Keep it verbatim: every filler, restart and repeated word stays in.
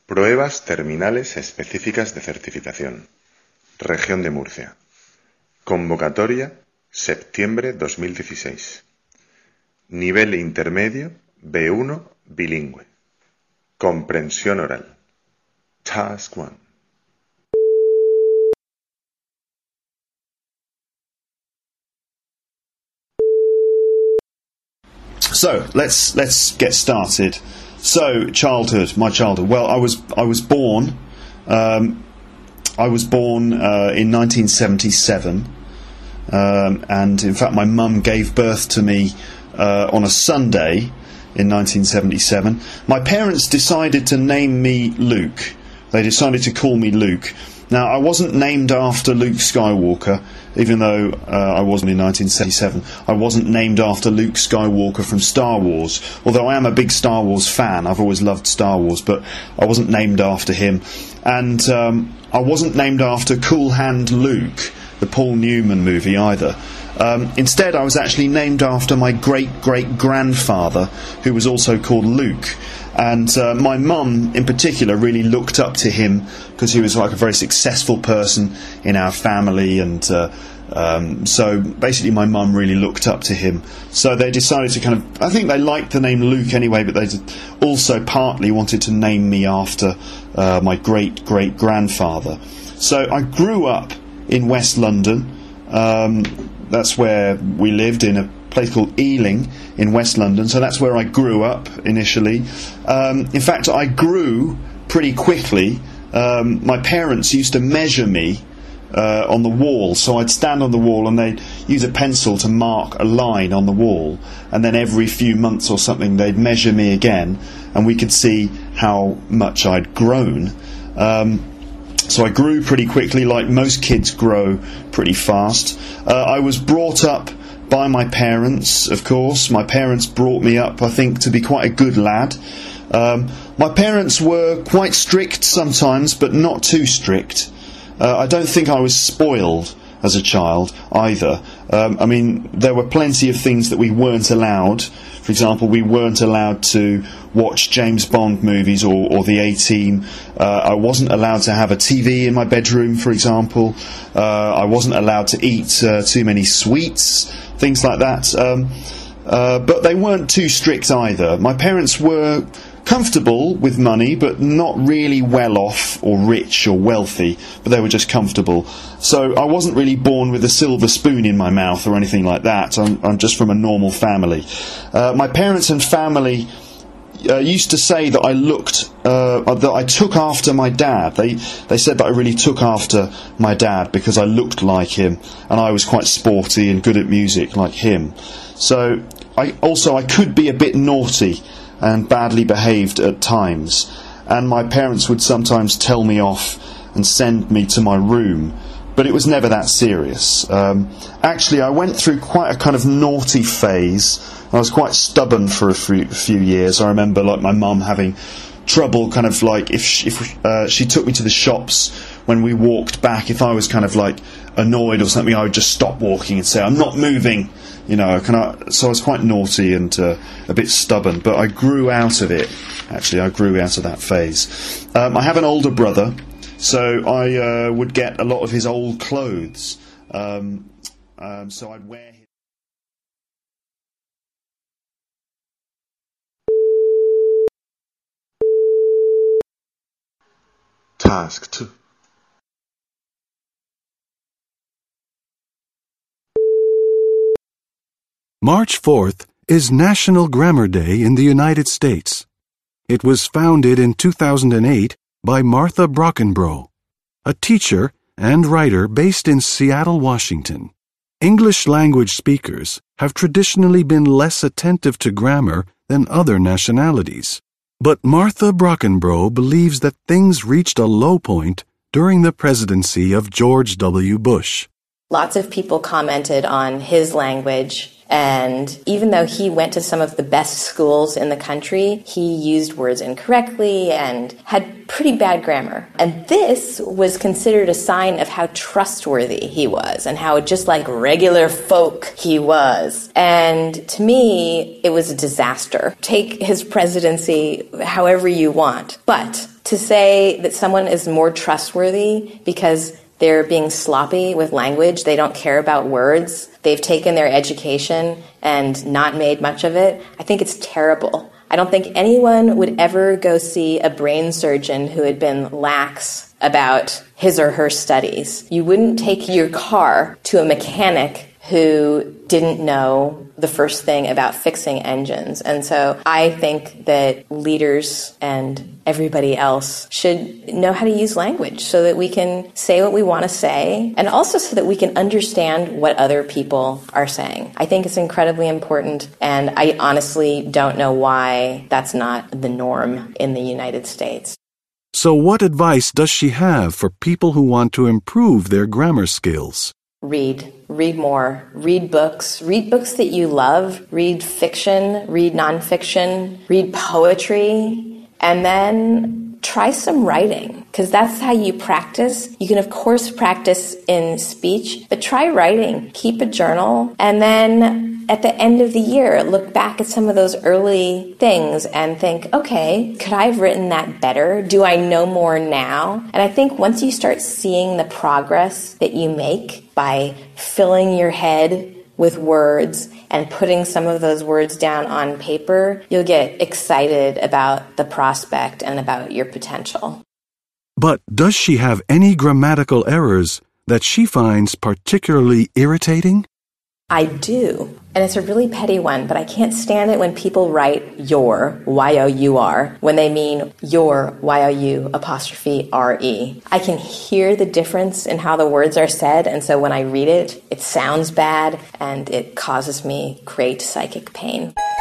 Pruebas terminales específicas de certificación. Región de Murcia. Convocatoria septiembre dos mil dieciséis. Nivel intermedio B uno bilingüe. Comprensión oral. Task one. So let's let's get started. So childhood, my childhood. Well, I was I was born. Um, I was born uh, in nineteen seventy-seven, um, and in fact, my mum gave birth to me uh, on a Sunday in nineteen seventy-seven. My parents decided to name me Luke. They decided to call me Luke. Now, I wasn't named after Luke Skywalker, even though uh, I wasn't in nineteen seventy-seven. I wasn't named after Luke Skywalker from Star Wars, although I am a big Star Wars fan. I've always loved Star Wars, but I wasn't named after him. And um, I wasn't named after Cool Hand Luke, the Paul Newman movie, either. Um, instead, I was actually named after my great-great-grandfather, who was also called Luke. And uh, my mum, in particular, really looked up to him because he was like a very successful person in our family, and uh, um, so basically my mum really looked up to him. So they decided to kind of, I think they liked the name Luke anyway, but they also partly wanted to name me after uh, my great-great-grandfather. So I grew up in West London. Um, that's where we lived, in a place called Ealing in West London, so that's where I grew up initially. Um, in fact, I grew pretty quickly. Um, my parents used to measure me uh, on the wall, so I'd stand on the wall and they'd use a pencil to mark a line on the wall, and then every few months or something they'd measure me again, and we could see how much I'd grown. Um, so I grew pretty quickly, like most kids grow pretty fast. Uh, I was brought up by my parents, of course. My parents brought me up, I think, to be quite a good lad. Um, my parents were quite strict sometimes, but not too strict. Uh, I don't think I was spoiled as a child either. Um, I mean, there were plenty of things that we weren't allowed. For example, we weren't allowed to watch James Bond movies or, or the A-Team. Uh, I wasn't allowed to have a T V in my bedroom, for example. Uh, I wasn't allowed to eat uh, too many sweets, things like that. Um, uh, but they weren't too strict either. My parents were comfortable with money, but not really well off or rich or wealthy, but they were just comfortable. So I wasn't really born with a silver spoon in my mouth or anything like that. I'm, I'm just from a normal family. Uh, my parents and family uh, used to say that I looked, uh, that I took after my dad. They they said that I really took after my dad because I looked like him, and I was quite sporty and good at music like him. So I also I could be a bit naughty and badly behaved at times, and my parents would sometimes tell me off and send me to my room, but it was never that serious. Um, actually, I went through quite a kind of naughty phase. I was quite stubborn for a few, few years. I remember, like, my mum having trouble, kind of like, if she, if uh, she took me to the shops when we walked back, if I was kind of like annoyed or something, I would just stop walking and say, "I'm not moving." You know, can I, so I was quite naughty and uh, a bit stubborn, but I grew out of it. Actually, I grew out of that phase. Um, I have an older brother, so I uh, would get a lot of his old clothes. Um, um, so I'd wear his... Task two. March fourth is National Grammar Day in the United States. It was founded in two thousand eight by Martha Brockenbrough, a teacher and writer based in Seattle, Washington. English language speakers have traditionally been less attentive to grammar than other nationalities. But Martha Brockenbrough believes that things reached a low point during the presidency of George W. Bush. Lots of people commented on his language, and even though he went to some of the best schools in the country, he used words incorrectly and had pretty bad grammar. And this was considered a sign of how trustworthy he was and how just like regular folk he was. And to me, it was a disaster. Take his presidency however you want, but To say that someone is more trustworthy because they're being sloppy with language, they don't care about words, they've taken their education and not made much of it, I think it's terrible. I don't think anyone would ever go see a brain surgeon who had been lax about his or her studies. You wouldn't take your car to a mechanic who didn't know the first thing about fixing engines. And so I think that leaders and everybody else should know how to use language so that we can say what we want to say, and also so that we can understand what other people are saying. I think it's incredibly important, and I honestly don't know why that's not the norm in the United States. So what advice does she have for people who want to improve their grammar skills? Read. Read more. Read books. Read books that you love. Read fiction. Read nonfiction. Read poetry. And then try some writing, because that's how you practice. You can, of course, practice in speech, but try writing. Keep a journal. And then at the end of the year, look back at some of those early things and think, okay, could I have written that better? Do I know more now? And I think once you start seeing the progress that you make by filling your head with words and putting some of those words down on paper, you'll get excited about the prospect and about your potential. But does she have any grammatical errors that she finds particularly irritating? I do. And it's a really petty one, but I can't stand it when people write your, Y O U R, when they mean your, Y O U apostrophe R E. I can hear the difference in how the words are said, and so when I read it, it sounds bad, and it causes me great psychic pain.